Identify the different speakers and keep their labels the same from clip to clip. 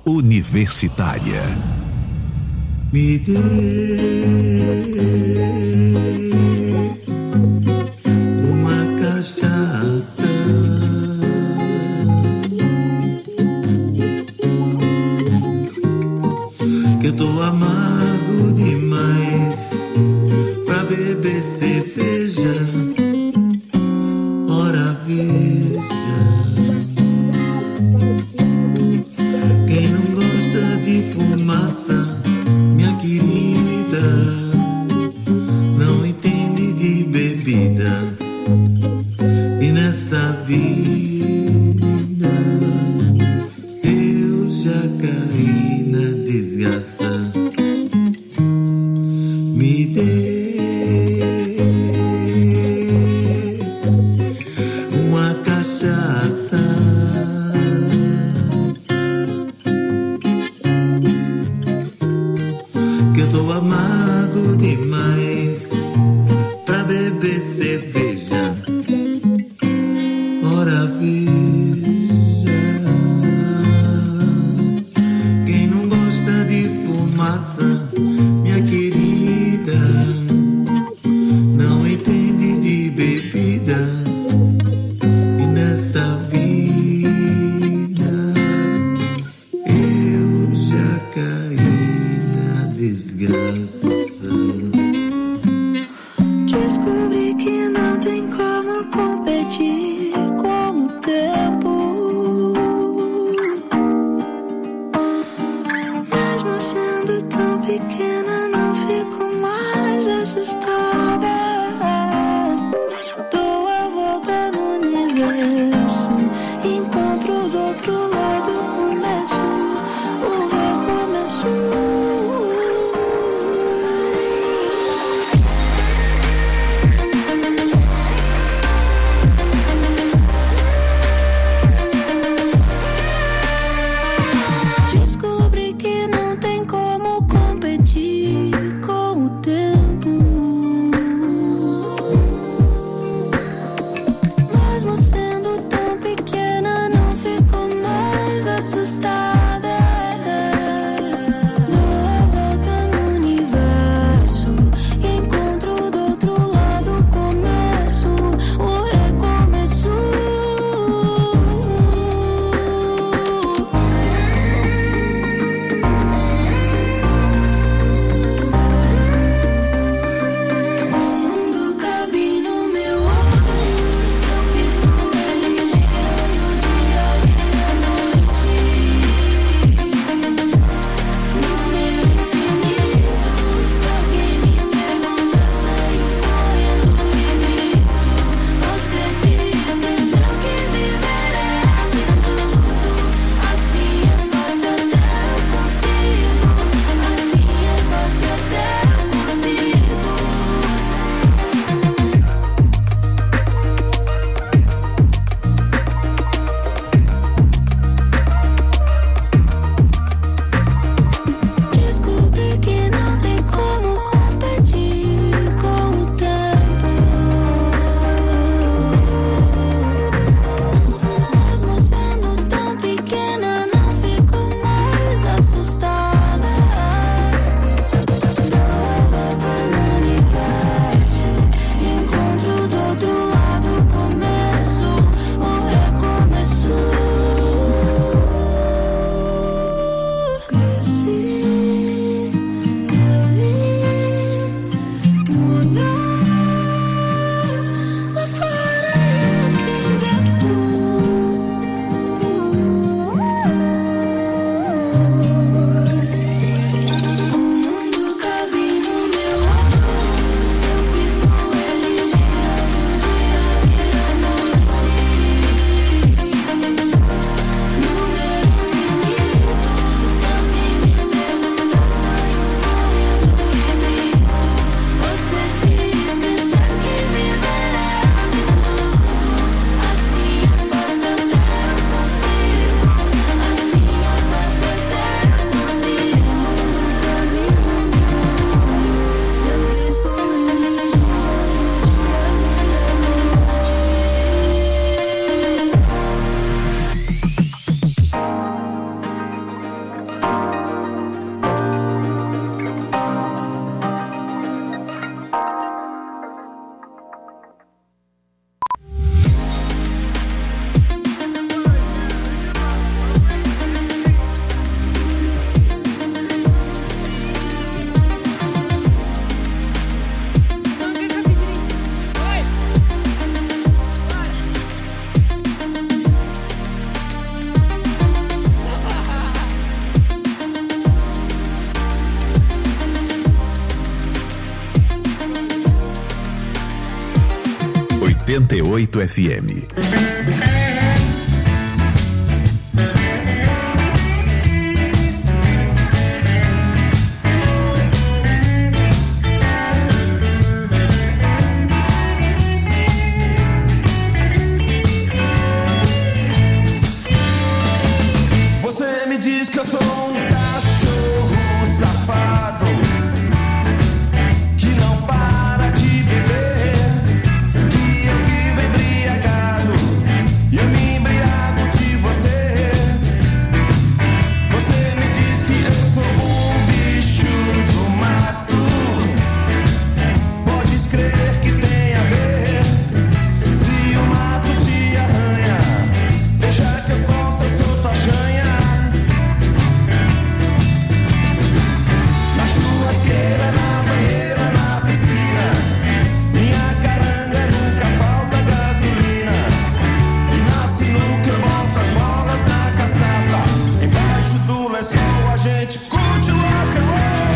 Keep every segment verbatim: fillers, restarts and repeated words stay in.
Speaker 1: Universitária.
Speaker 2: Me dê uma cachaça, que eu tô amargo demais pra beber cerveja. Ora veja, quem não gosta de fumaça, minha querida, não entende de bebida. E nessa vida eu já caí na desgraça. Me dê uma cachaça, que eu tô amargo demais pra beber cerveja. Ora veja, quem não gosta de fumaça, minha querida, não entende de bebida. E nessa vida eu já caí na desgraça.
Speaker 3: Descobri que não tem como competir com o tempo, mesmo sendo tão pequena, não fico mais assustada. Dou a volta no universo, encontro do outro lado o começo, o recomeço. Descobri que não tem como competir
Speaker 1: noventa e oito F M.
Speaker 4: Você me diz que eu sou um cachorro safado que não para de beber, que eu vivo embriagado e eu me embriago de você. Você me diz que eu sou um bicho do mato, podes crer que tem a ver. Se o mato te arranha, deixa que eu coça, eu sou tua chanha. Churrasqueira, na banheira, na piscina, minha caranga nunca falta gasolina. E na sinuca eu boto as bolas na caçapa, embaixo do lençol a gente curte o rock and roll.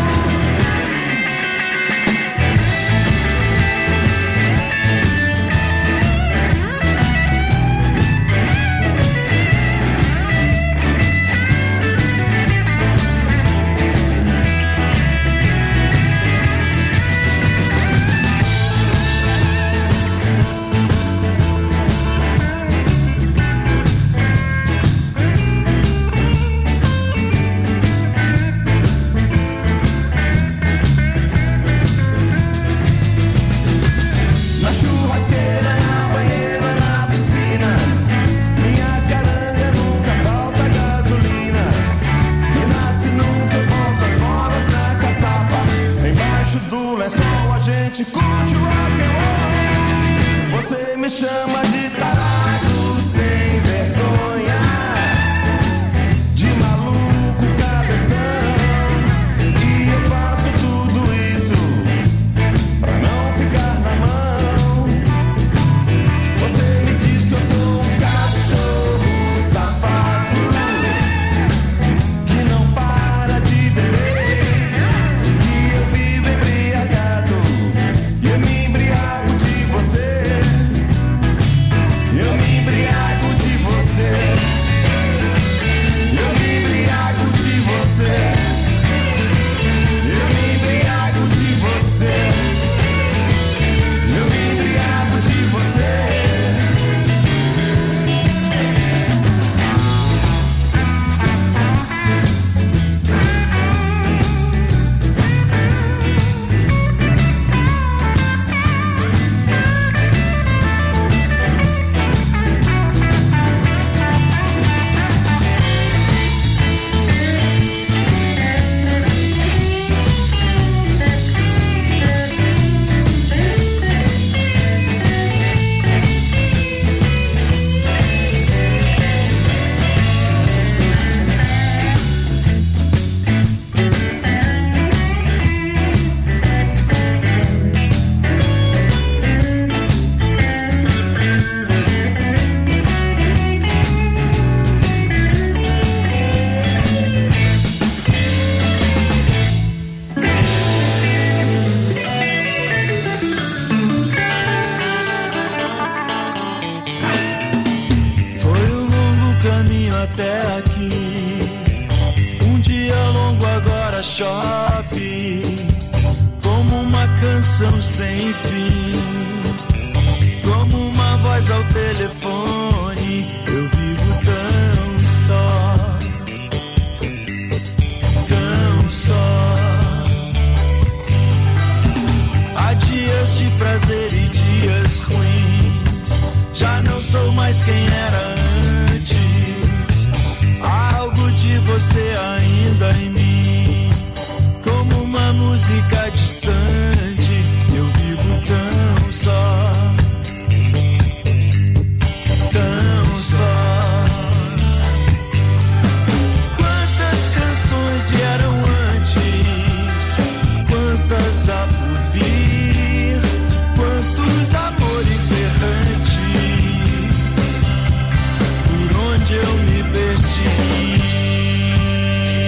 Speaker 4: Você me chama de tarado sem vergonha, de maluco cabeção, e eu faço tudo isso pra não ficar na mão. Você me diz que eu sou um cachorro safado que não para de beber, que eu vivo embriagado e eu me embriago de você. Eu me embriago de você. Eu me embriago de você. Eu me embriago de você. Eu me embriago de você.
Speaker 5: Chove como uma canção sem fim, como uma voz ao telefone. Eu vivo tão só, tão só. Há dias de prazer e dias ruins, já não sou mais quem era antes. Há algo de você ainda em mim, uma música distante. Eu vivo tão só, tão só. Quantas canções vieram antes, quantas há por vir, quantos amores errantes, por onde eu me perdi.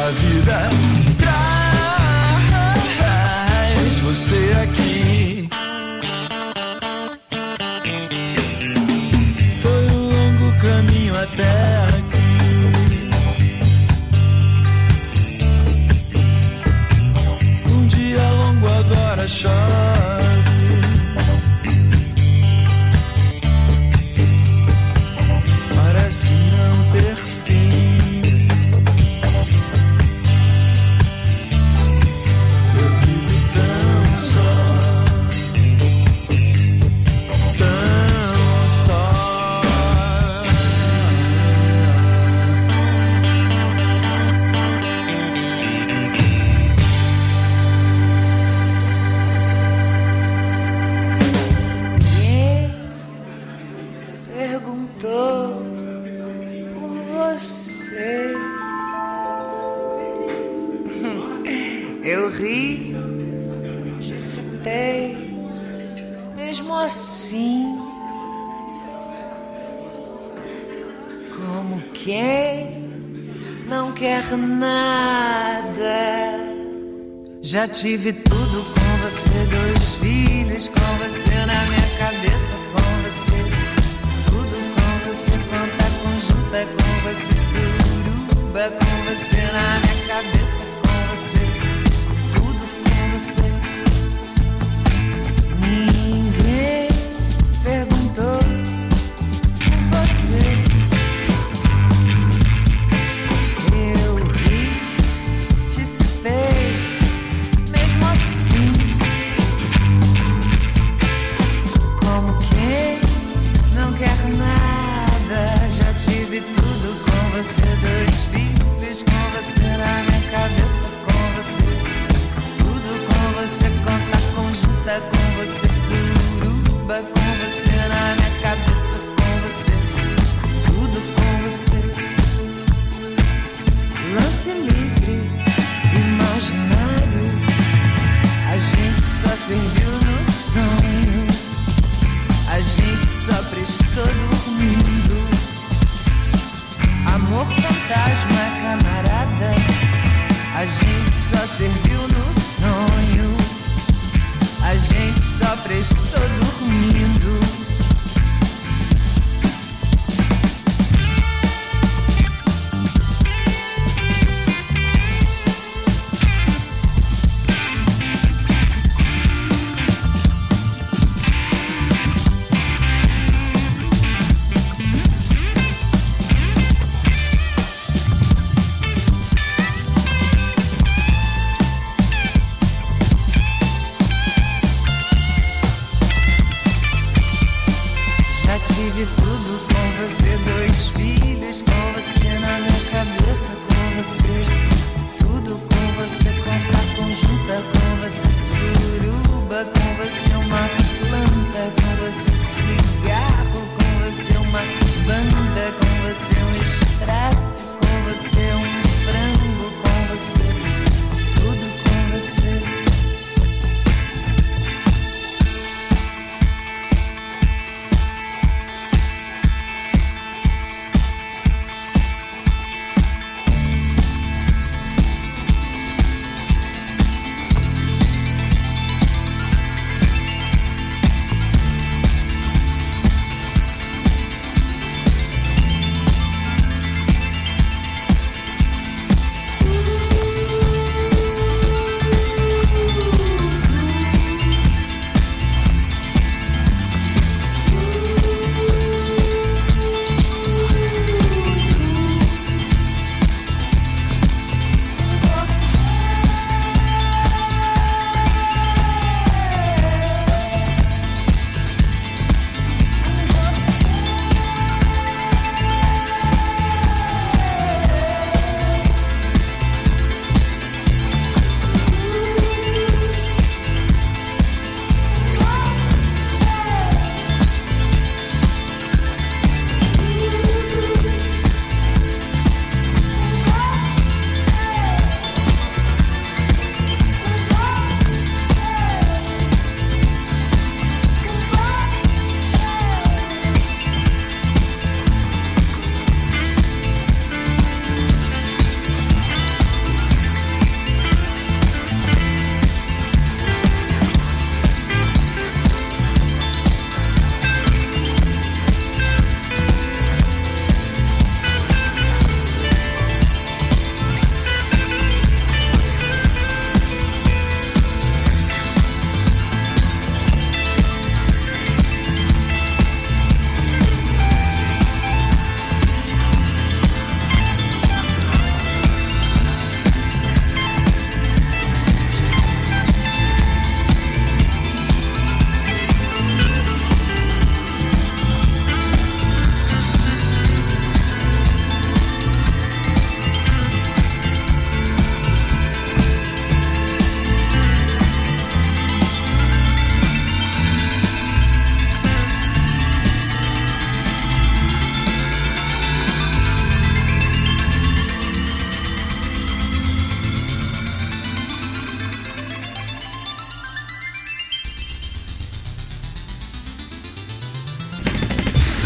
Speaker 5: a vida traz você aqui. Foi um longo caminho até aqui. Um dia longo agora chove. Parece não ter fim. Eu vivo tão só, tão só.
Speaker 3: Quem perguntou por você? Eu ri, te citei, mesmo assim, como quem não quer nada. Já tive tudo com você, dois filhos com você, na minha cabeça com você, tudo com você, conta conjunta com você, suruba com você, na minha cabeça com você, tudo com você. Ninguém perguntou por você. Eu ri, te citei, mesmo assim, como quem não quer nada. Já tive tudo com você, dois filhos com você, na minha cabeça com você, tudo com você, conta conjunta com você, suruba com você, na minha cabeça com você, tudo com você. Lance livre, imaginário, a gente só serviu no sonho, a gente só prestou dormindo. Amor fantasma, camarada, a gente só serviu no sonho, a gente só prestou dormindo.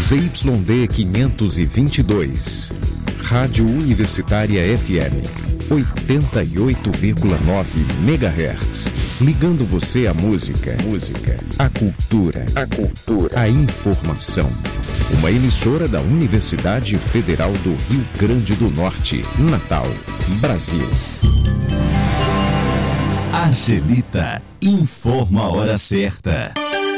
Speaker 1: Z Y D quinhentos e vinte e dois, Rádio Universitária F M, oitenta e oito vírgula nove megahertz, ligando você à música, música, à cultura, à cultura, à informação. Uma emissora da Universidade Federal do Rio Grande do Norte, Natal, Brasil.
Speaker 6: Angelita informa a hora certa.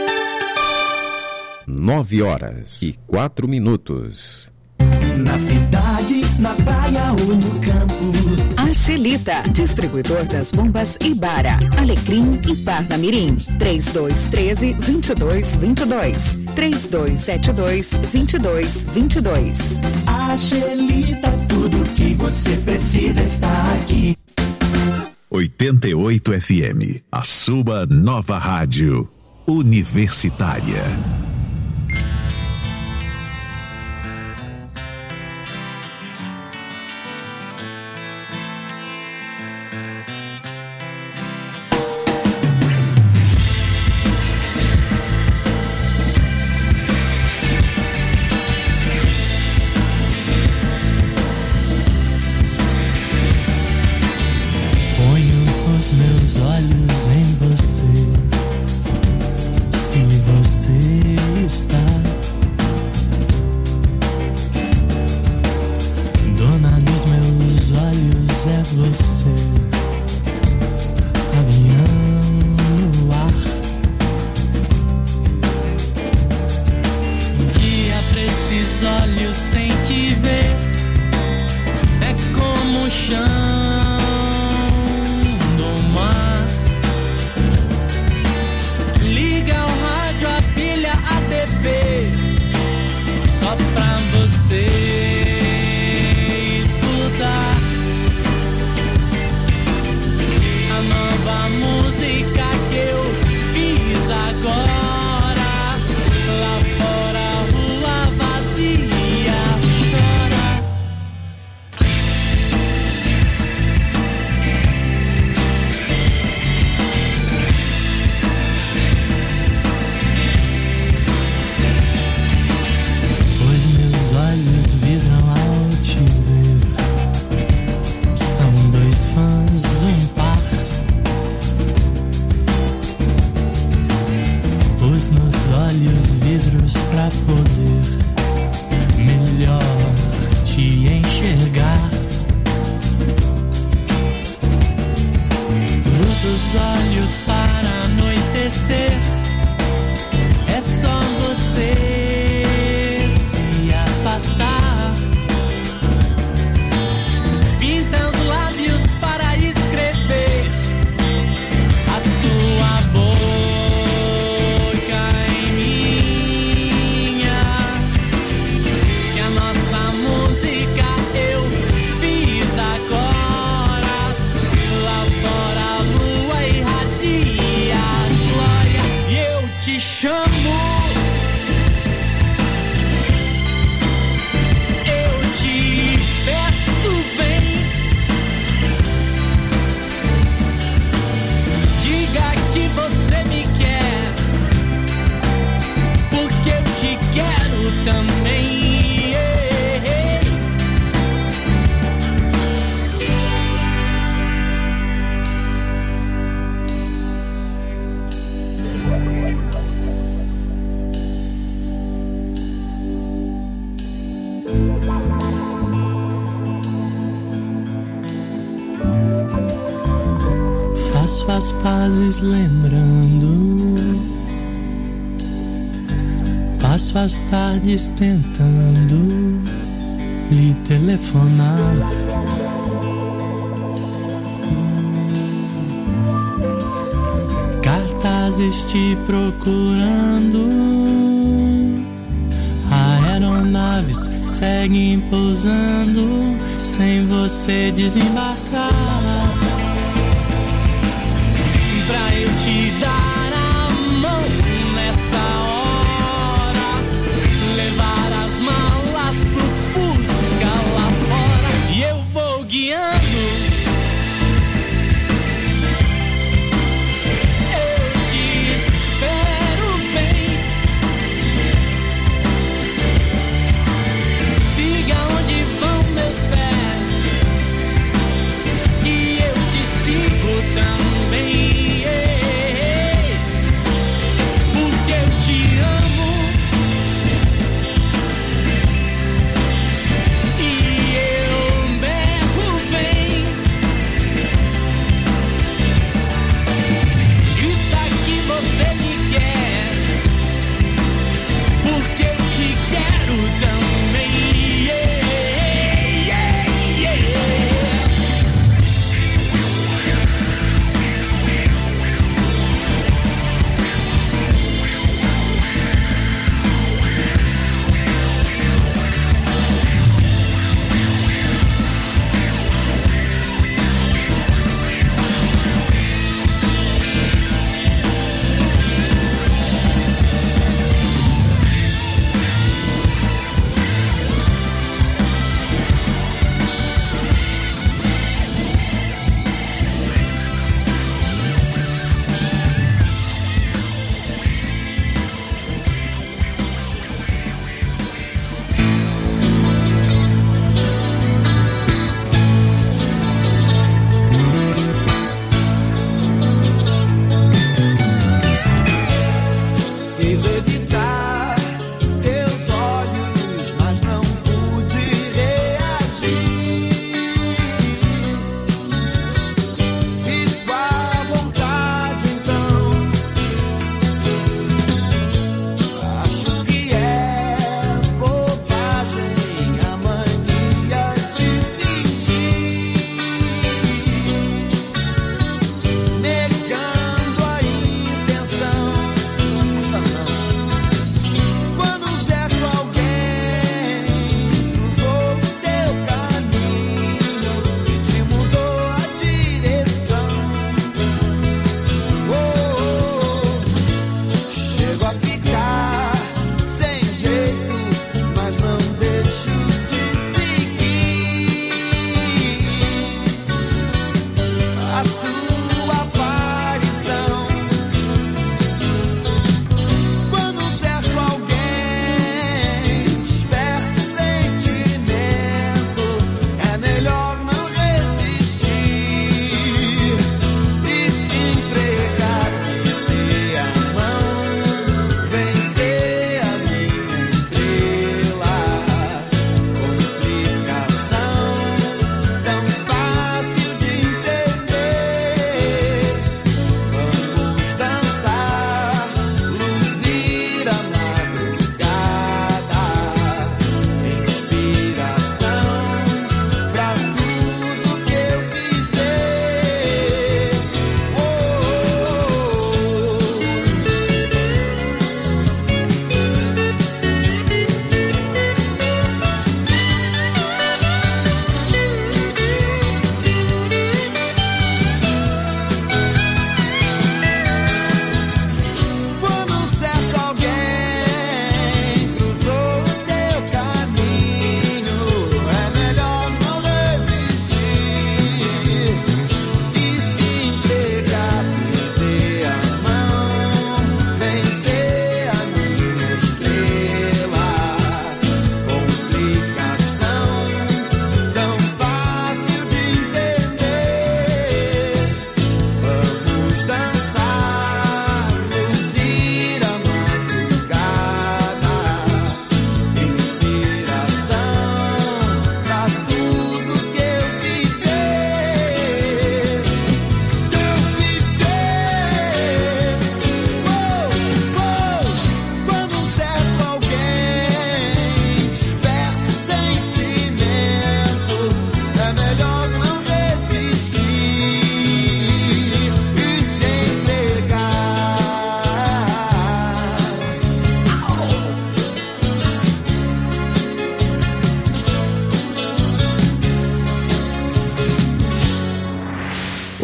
Speaker 1: Nove horas e quatro minutos.
Speaker 4: Na cidade, na praia ou no campo.
Speaker 7: Angelita, distribuidor das bombas Ibara, Alecrim e Parnamirim. três dois um três, dois dois dois dois. três dois sete dois, dois dois dois dois.
Speaker 4: Angelita, tudo que você precisa está aqui.
Speaker 6: oitenta e oito F M, a sua nova rádio universitária.
Speaker 8: Meus olhos em você, se você está dona dos meus olhos, é você, avião no ar, guia pra esses olhos sem te ver, é como o chão. Só pra você escutar a nova música que eu fiz agora. Lá fora a rua vazia chora. Olhos vibram ao te ver. São dois fãs, um par. Pus nos olhos vidros pra poder melhor te enxergar. Luz dos olhos para anoitecer. É só você afastar. Pinta os lábios para escrever a sua boca em minha. Que a nossa música eu fiz agora. Lá fora a lua irradia a glória e eu te chamo. Também yeah. Faço as pazes lembrando. Passo as tardes tentando lhe telefonar. Cartazes te procurando. Aeronaves seguem pousando sem você desembarcar. Pra eu te dar a mão nessa hora, levar as malas pro Fusca lá fora e eu vou guiando. Eu te espero bem.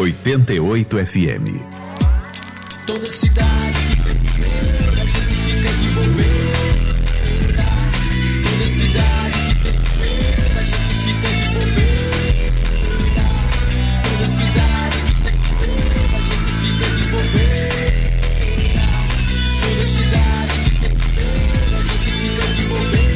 Speaker 6: oitenta e oito F M.
Speaker 5: Toda cidade que tem poder, a gente fica de bobeira. Toda cidade que tem poder, a gente fica de bobeira. Toda cidade que tem poder, a gente fica de bobeira. Toda cidade que tem poder, a gente fica de bobeira.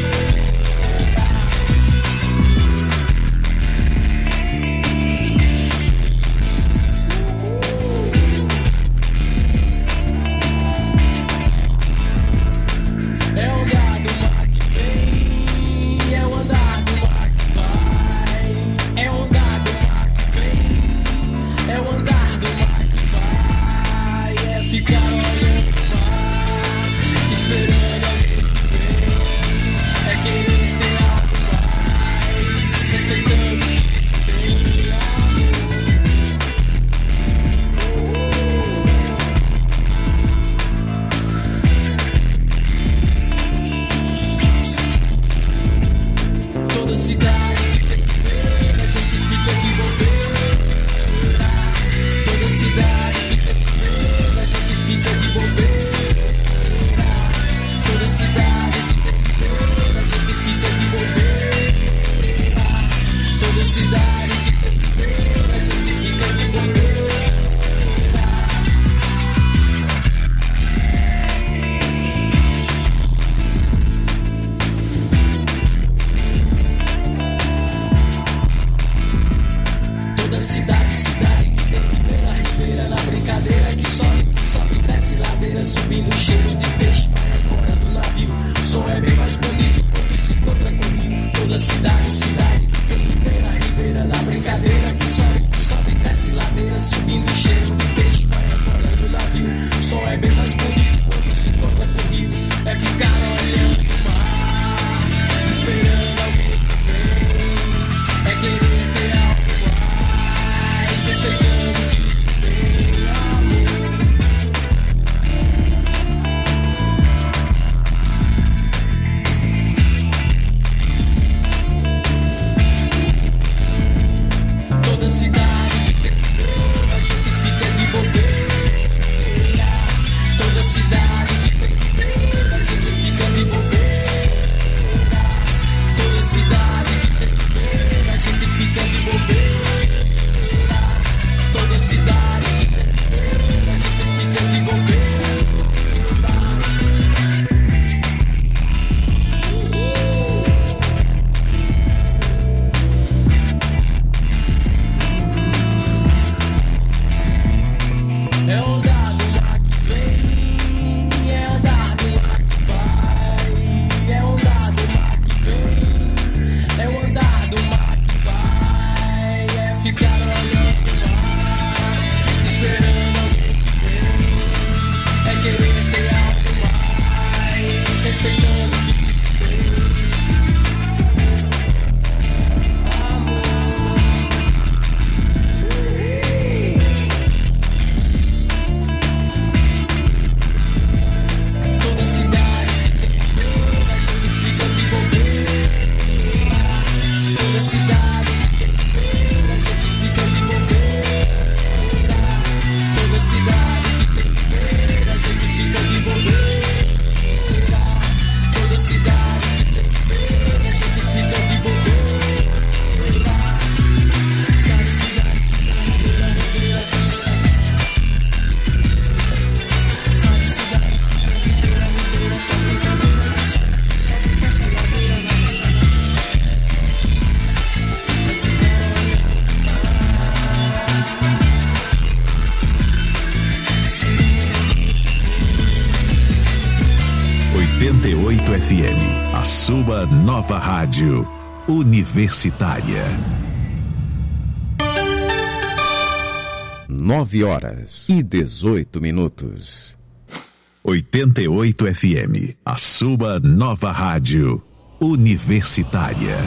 Speaker 6: oitenta e oito F M, a sua nova rádio universitária.
Speaker 1: Nove horas e dezoito minutos.
Speaker 6: oitenta e oito F M, a sua nova rádio universitária.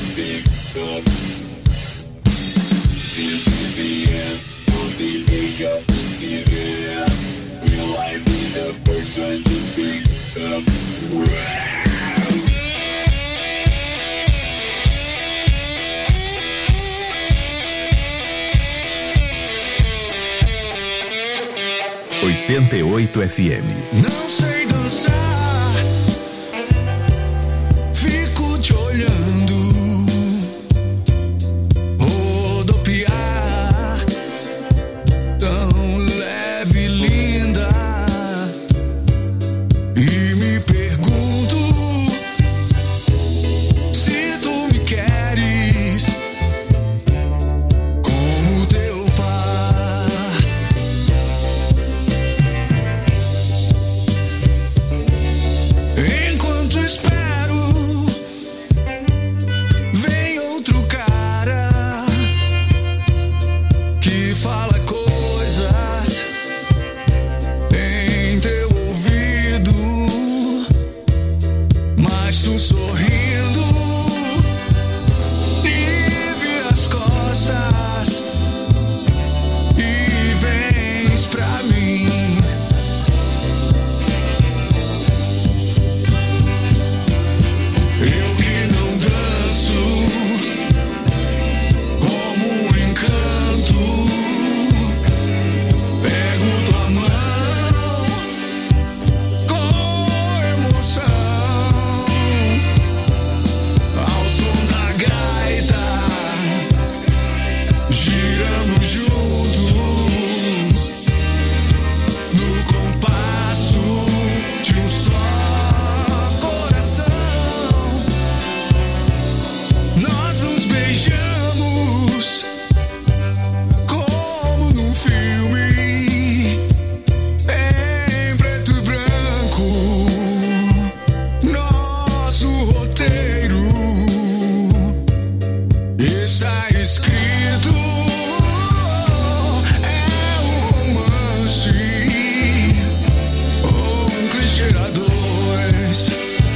Speaker 6: oitenta e oito F M.
Speaker 4: Não sei dançar, fico te olhando, rodopiar, tão leve e linda, e me pergunto se tu me queres como teu par. Enquanto espero, vem outro cara que fala coisas em teu ouvido, mas tu sorrindo e vira as costas e vens pra mim. Eu que não danço como um encanto, pego tua mão com emoção, ao som da gaita, giramos juntos no compasso de um só coração. Nós nos beijamos como num filme em preto e branco. Nosso roteiro está escrito, é um romance ou um clichê a dois.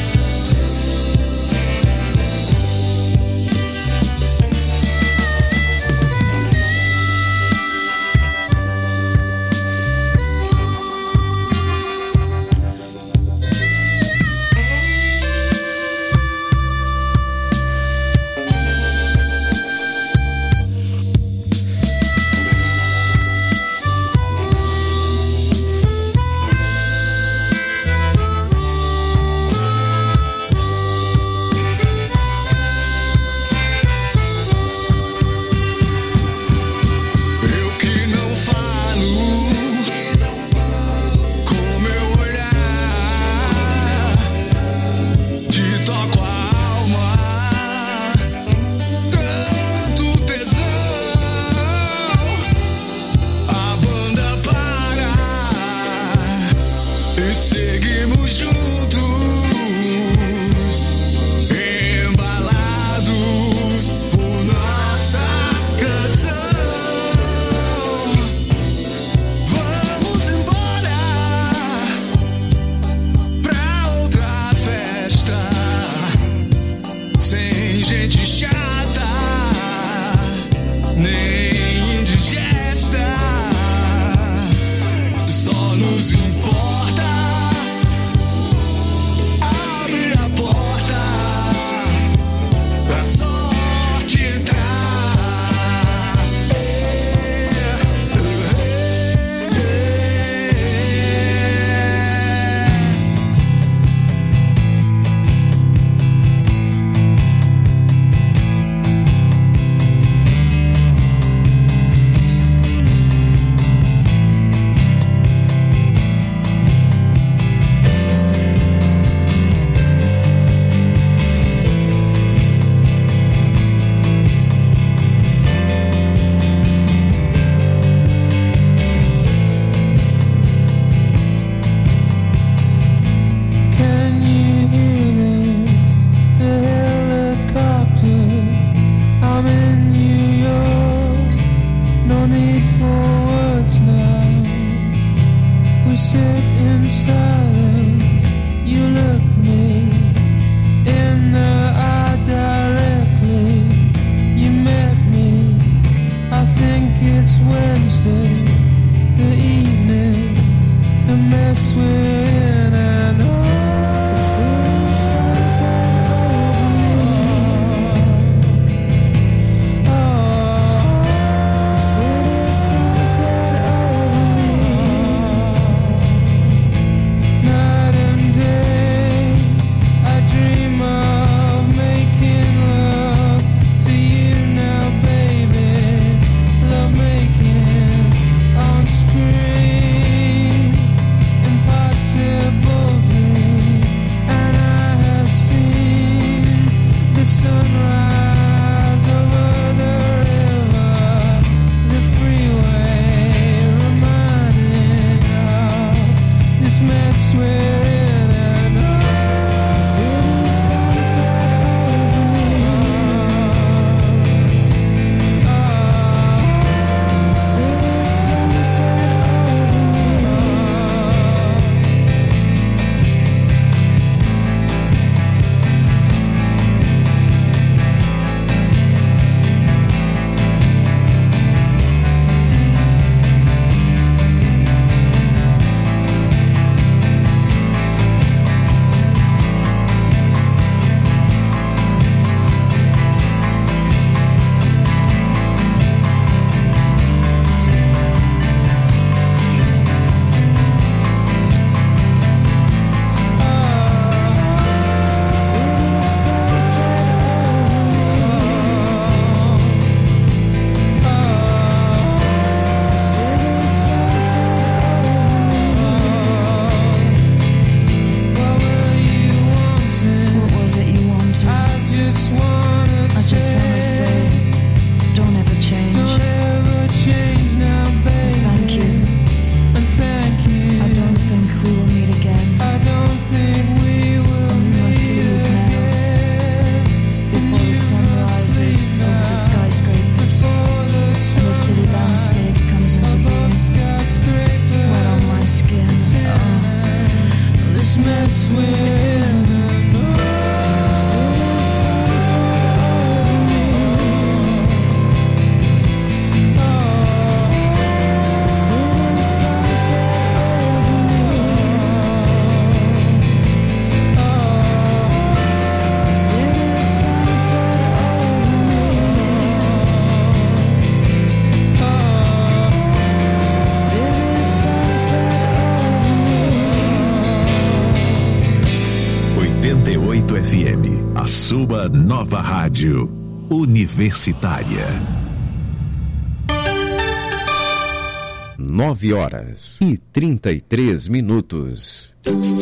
Speaker 4: Eu que não falo com meu olhar, te toco a alma, tanto tesão. A banda para e seguimos juntos, embalados por nossa canção. Vamos embora pra outra festa, sem gente chata, nem indigesta. Só nos importa abrir a porta pra sorte entrar. Can you hear them? The helicopters. I'm in New York. No need for words now. We sit in silence. You look me in the eye directly.
Speaker 6: nova rádio universitária.
Speaker 1: Nove horas e trinta e três minutos.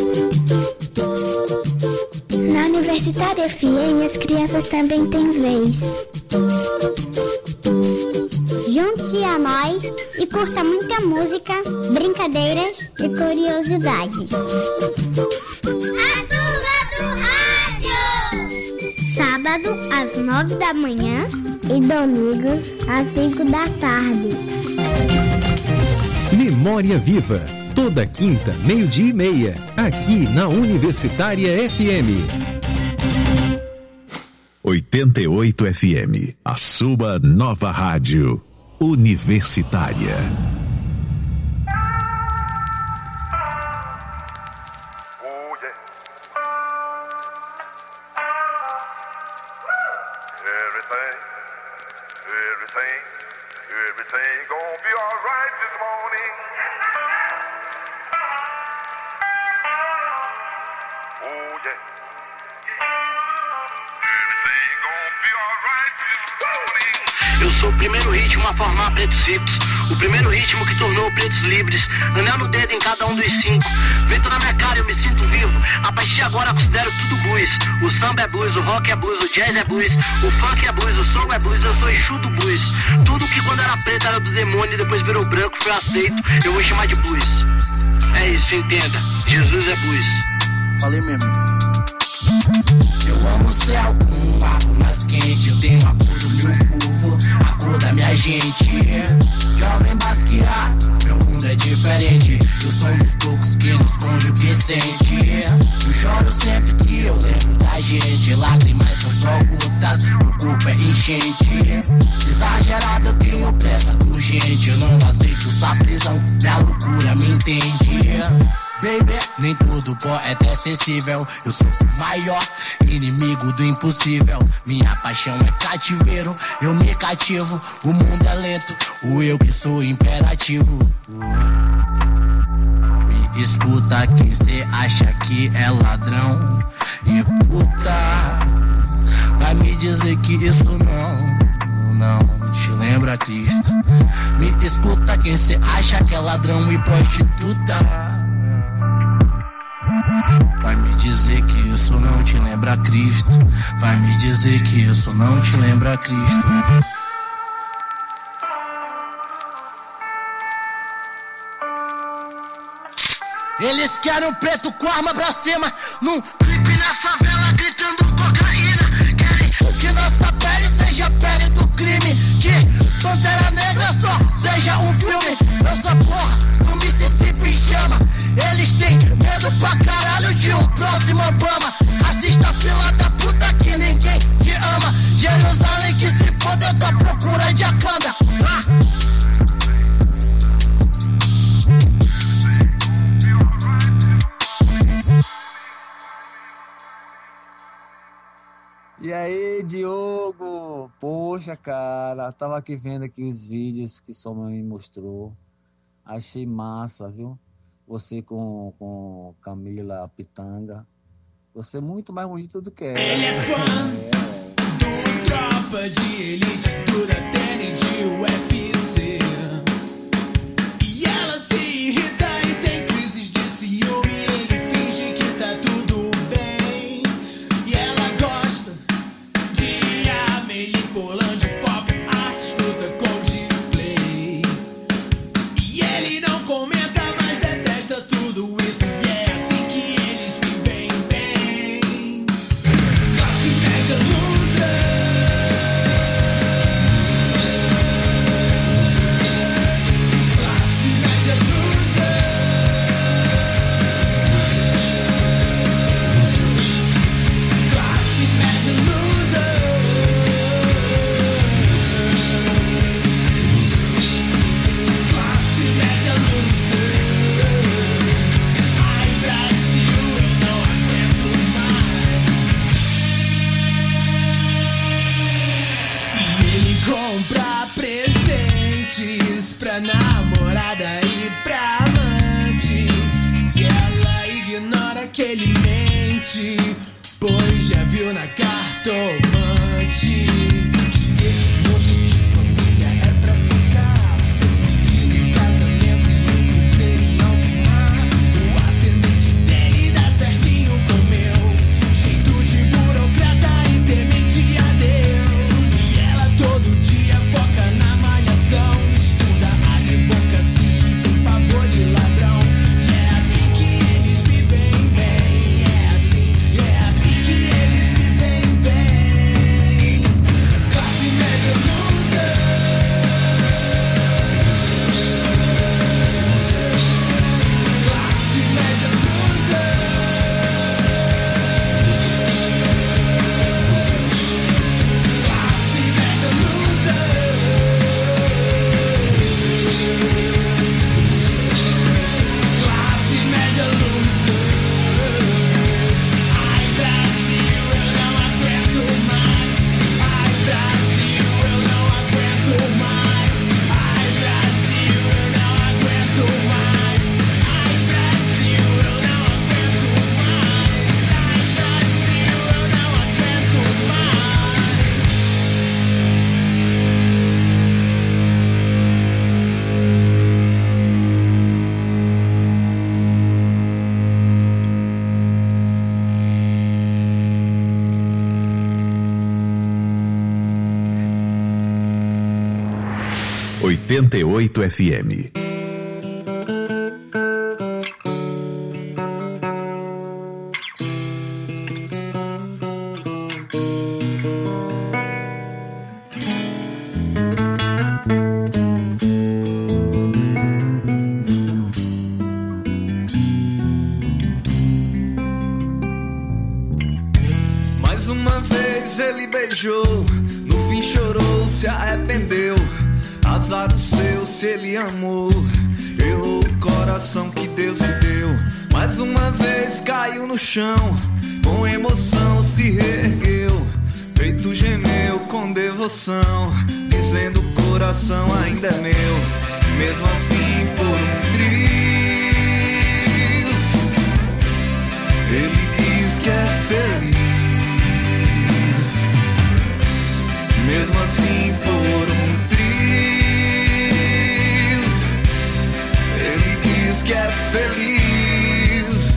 Speaker 9: Na Universitária F M, as crianças também têm vez. Junte-se a nós e curta muita música, brincadeiras e curiosidades. A Turma do Rádio! Sábado, às nove da manhã e domingos, às cinco da tarde.
Speaker 10: Memória Viva, toda quinta, meio-dia e meia, aqui na Universitária F M.
Speaker 6: oitenta e oito F M, a sua nova rádio universitária.
Speaker 11: Eu sou o primeiro ritmo a formar pretos ricos, o primeiro ritmo que tornou pretos livres, anel no dedo em cada um dos cinco. Vento na minha cara, eu me sinto vivo. A partir de agora considero tudo blues. O samba é blues, o rock é blues, o jazz é blues, o funk é blues, o soul é blues, eu sou Exu do blues. Tudo que quando era preto era do demônio e depois virou branco, foi aceito, eu vou chamar de blues. É isso, entenda, Jesus é blues. Falei mesmo. Eu amo o céu com um papo mais quente. Eu tenho a cor do meu povo, a cor da minha gente. Jovem Basquiat, meu mundo é diferente. Eu sou um dos poucos que não esconde o que sente. Eu choro sempre que eu lembro da gente. Lágrimas são só gotas, o corpo é enchente. Exagerado, eu tenho pressa urgente. Eu não aceito sua prisão, minha loucura me entende. Baby, nem todo poeta é sensível. Eu sou o maior inimigo do impossível. Minha paixão é cativeiro, eu me cativo. O mundo é lento, o eu que sou imperativo. Me escuta quem cê acha que é ladrão e puta, vai me dizer que isso não, não te lembra Cristo. Me escuta quem cê acha que é ladrão e prostituta, vai me dizer que isso não te lembra Cristo. Vai me dizer que isso não te lembra Cristo. Eles querem um preto com arma pra cima, num clipe na favela gritando cocaína. Querem que nossa pele seja a pele do crime, que Pantera Negra só seja um filme. Essa porra do Mississippi em chama. Eles têm medo pra caralho de um próximo Obama. Assista a fila da puta que ninguém te ama. Jerusalém que se foda, eu tô à procura de Akanda. Ah!
Speaker 12: E aí, Diogo? Poxa, cara, tava aqui vendo aqui os vídeos que sua mãe me mostrou. Achei massa, viu? Você com, com Camila Pitanga. Você é muito mais bonito do que ela.
Speaker 4: Ele é fã é. do Tropa de Elite, do Datena e de U F C. E ela se irrita e tem crises de ciúme. Ele finge que tá tudo bem. E ela gosta de Amelie Poulain, de pop art, escuta Coldplay. E ele não comenta, mas detesta tudo isso. E é assim que eles vivem bem. Classe média loser. Classe média loser. Classe média loser. Classe média loser. Ai, Brasil, eu não aguento mais. E ele compra presentes pra namorada e pra amante. E ela ignora que ele mente, Pois já viu na cartomante que esse moço de família é pra ficar. Pedindo casamento, mas ele não tomar. O ascendente dele dá certinho com o meu. Jeito de burocrata e temente a Deus. E ela todo dia foca na malhação. Estuda advocacia e tem pavor de ladrão. E é assim que eles vivem bem. É assim, é assim que eles vivem bem. Classe média loser. Classe média loser. Classe média loser. Classe média loser. Ai, Brasil, eu não aguento mais. Ai, Brasil, eu não aguento mais. Ai, Brasil, eu não aguento mais. Ai, Brasil, eu não aguento mais. Ai, Brasil, eu não aguento
Speaker 6: oitenta e oito F M.
Speaker 4: Mais uma vez ele beijou, no fim chorou, se arrependeu. Azar o seu se ele amou, errou o coração que Deus lhe deu. Mais uma vez caiu no chão, com emoção se reergueu. Peito gemeu com devoção, dizendo o coração ainda é meu. Mesmo assim por um triz, ele diz que é feliz. Mesmo assim por um triz, ele diz que é feliz.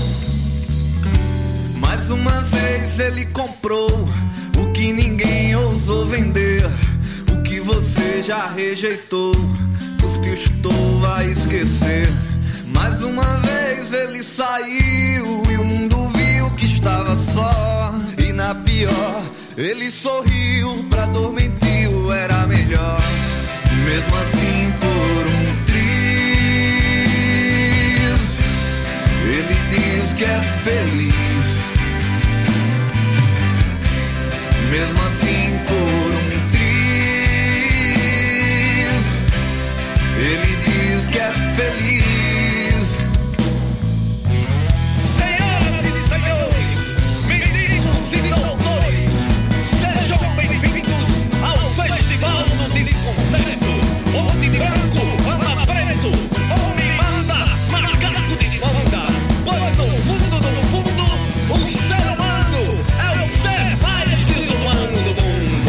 Speaker 4: Mais uma vez ele comprou o que ninguém ousou vender, o que você já rejeitou, cuspiu, chutou, vai esquecer. Mais uma vez ele saiu e o mundo viu que estava só. E na pior ele sorriu, pra dor mentiu, era melhor. Mesmo assim por um triz, ele diz que é feliz. Mesmo assim por um triz, ele diz que é feliz. Senhoras e senhores, meninos e doutores, sejam bem-vindos ao Festival do Desconcerto, onde branco anda preto, homem manda, macaco desmanda, pois no fundo do fundo o ser humano é o ser mais desumano do mundo.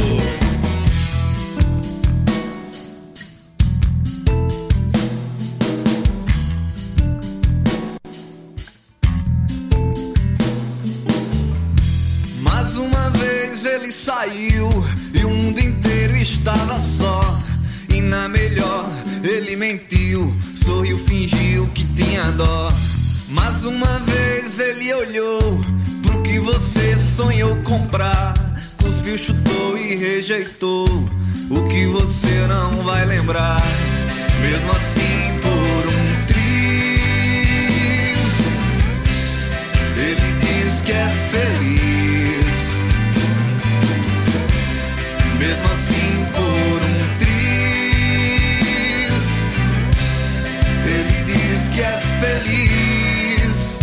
Speaker 4: Mais uma vez ele saiu e o mundo inteiro estava só. E na melhor ele mentiu, sorriu, fingiu que tinha dó. Mais uma vez ele olhou pro que você sonhou comprar, cuspiu, chutou e rejeitou o que você não vai lembrar. Mesmo assim por um triz, ele diz que é feliz. Mesmo assim por um triz, ele diz que é feliz.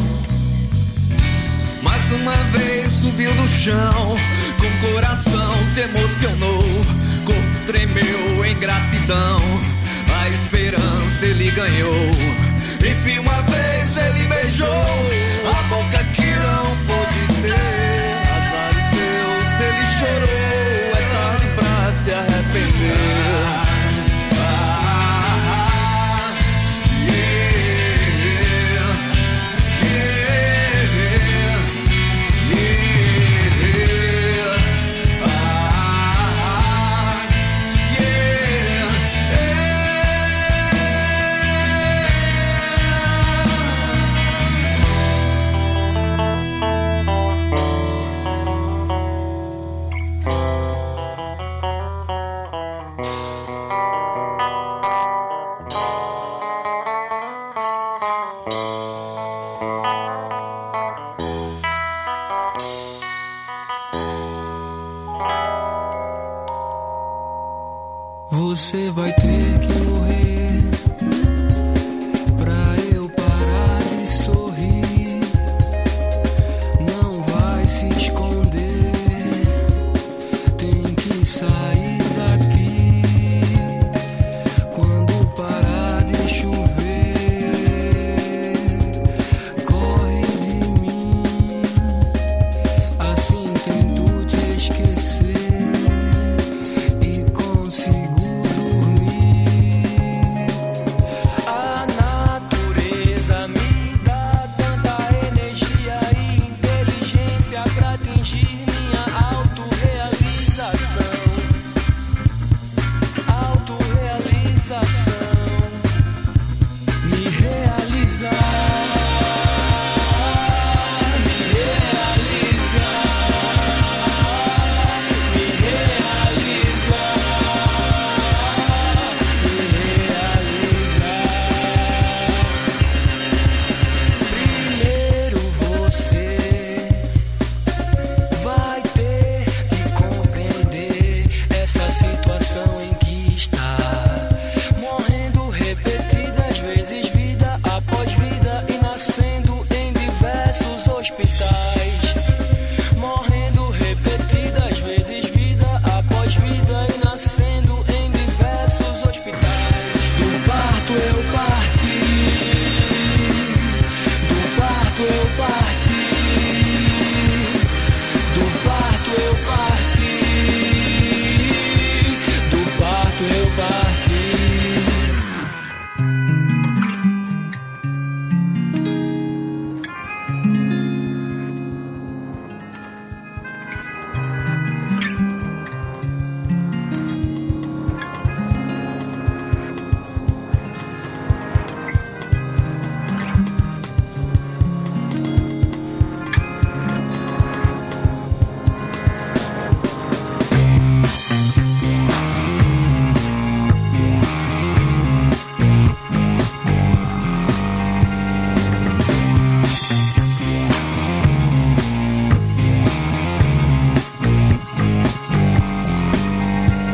Speaker 4: Mais uma vez subiu do chão, com o coração se emocionou, corpo tremeu em gratidão, a esperança ele ganhou. Enfim uma vez ele beijou a boca que não pôde ter.
Speaker 13: Você vai ter que morrer pra eu parar de sorrir. Não vai se esconder, tem que sair.